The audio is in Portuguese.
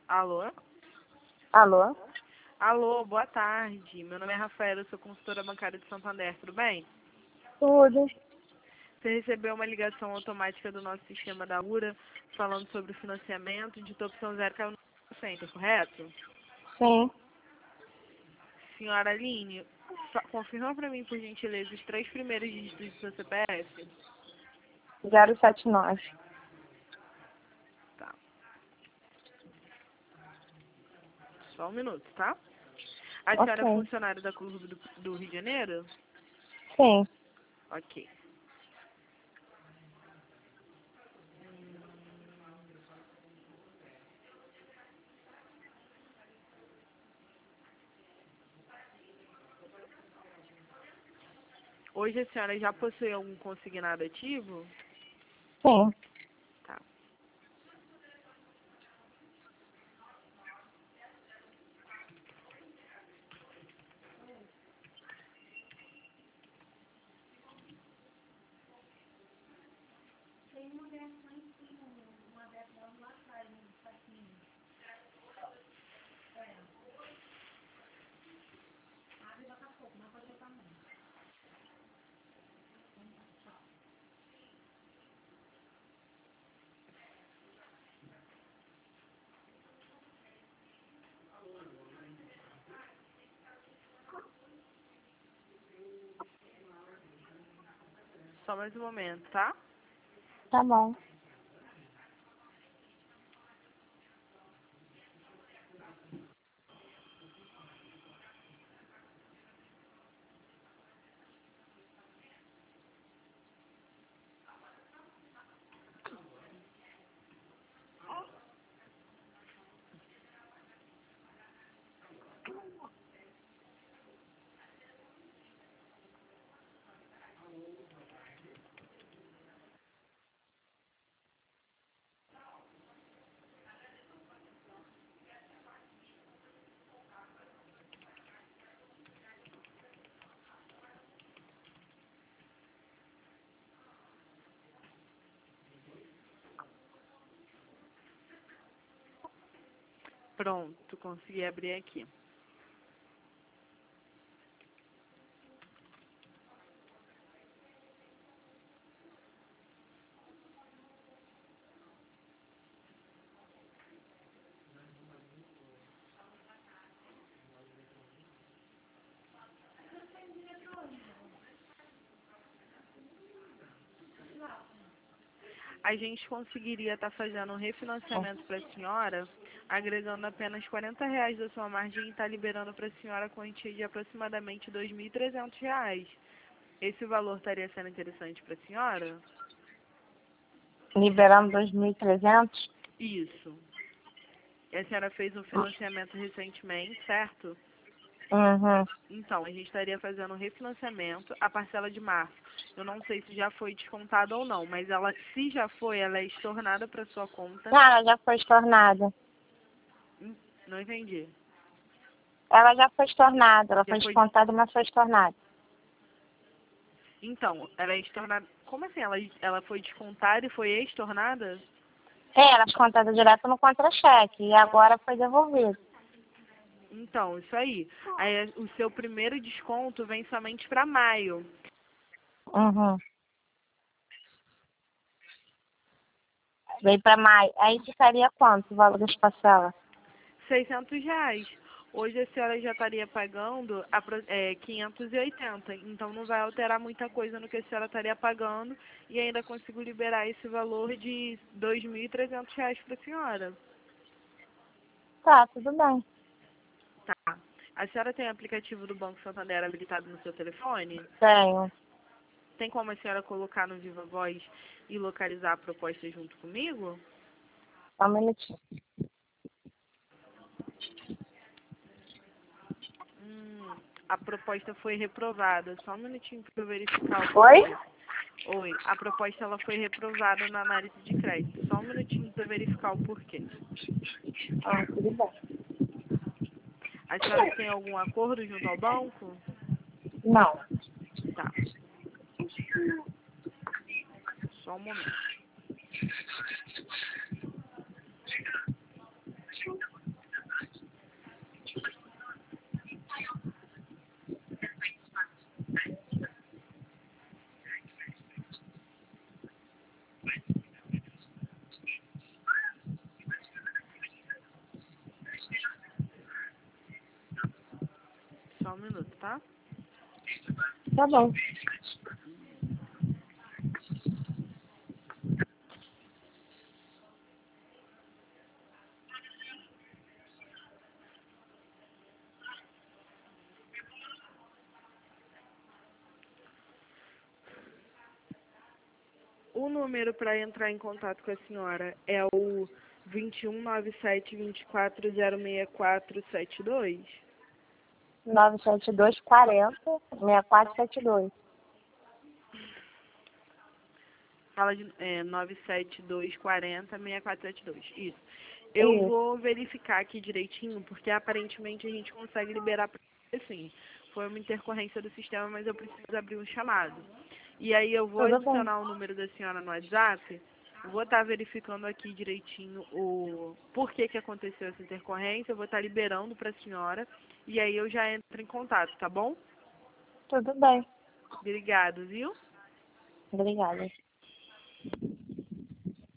Alô? Alô? Alô, boa tarde. Meu nome é Rafaela, eu sou consultora bancária de Santander, tudo bem? Tudo. Você recebeu uma ligação automática do nosso sistema da URA falando sobre o financiamento de opção zero caiu no center, correto? Sim. Senhora Aline, confirma para mim, por gentileza, os 3 primeiros dígitos do seu CPF. 079. Tá. Só um minuto, tá? A senhora é Ok. funcionária da Clube do Rio de Janeiro? Sim. Ok. Hoje a senhora já possui algum consignado ativo? Sim. Tá. Só mais um momento, tá? Tá bom. Pronto, consegui abrir aqui. A gente conseguiria estar fazendo um refinanciamento para a senhora, agregando apenas R$ 40 da sua margem e estar liberando para a senhora a quantia de aproximadamente R$ 2.300. Esse valor estaria sendo interessante para a senhora? Liberando 2.300? Isso. E a senhora fez um financiamento recentemente, certo? Uhum. Então, a gente estaria fazendo um refinanciamento, a parcela de março. Eu não sei se já foi descontada ou não, mas ela, se já foi, ela é estornada para sua conta. Ela já foi estornada. Não entendi. Ela já foi estornada. Ela Já foi foi. descontada, mas foi estornada. Então, ela é estornada. Como assim? Ela foi descontada e foi estornada? Era descontada direto no contra-cheque. E agora foi devolvido. Então, isso aí. Aí o seu primeiro desconto vem somente para maio. Uhum. Veio para maio. Aí ficaria quanto o valor das parcelas? R$ 600. Hoje a senhora já estaria pagando 580. Então não vai alterar muita coisa no que a senhora estaria pagando e ainda consigo liberar esse valor de R$ 2.300 para a senhora. Tá, tudo bem. Tá. A senhora tem o aplicativo do Banco Santander habilitado no seu telefone? Tenho. Tem como a senhora colocar no Viva Voz e localizar a proposta junto comigo? Só um minutinho. A proposta foi reprovada. Só um minutinho para eu verificar o Oi? porquê. Oi, a proposta ela foi reprovada na análise de crédito. Só um minutinho para eu verificar o porquê. Ah, tudo bem. A senhora tem algum acordo junto ao banco? Não. Tá, só um momento. tá? Tá bom. O número para entrar em contato com a senhora é o 219724066472? 97240-6472. Fala de 97240-6472. Isso. Eu Isso. vou verificar aqui direitinho, porque aparentemente a gente consegue liberar para assim. Foi uma intercorrência do sistema, mas eu preciso abrir um chamado. E aí eu vou Tudo bem. adicionar o número da senhora no WhatsApp. Vou estar verificando aqui direitinho o porquê que aconteceu essa intercorrência. Eu vou estar liberando para a senhora. E aí eu já entro em contato, tá bom? Tudo bem. Obrigado, viu? Obrigada.